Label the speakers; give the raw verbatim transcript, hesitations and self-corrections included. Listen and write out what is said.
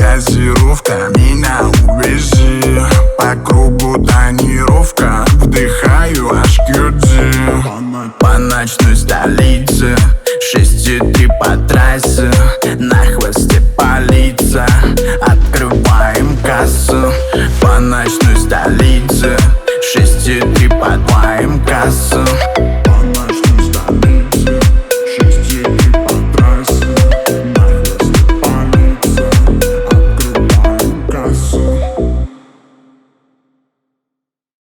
Speaker 1: газировка, меня увези. По кругу тонировка, вдыхаю аж кюдзи. По ночной столице, шесть три по трассе, на хвосте полиция, открываем кассу. По ночной столице, шесть три подваем кассу.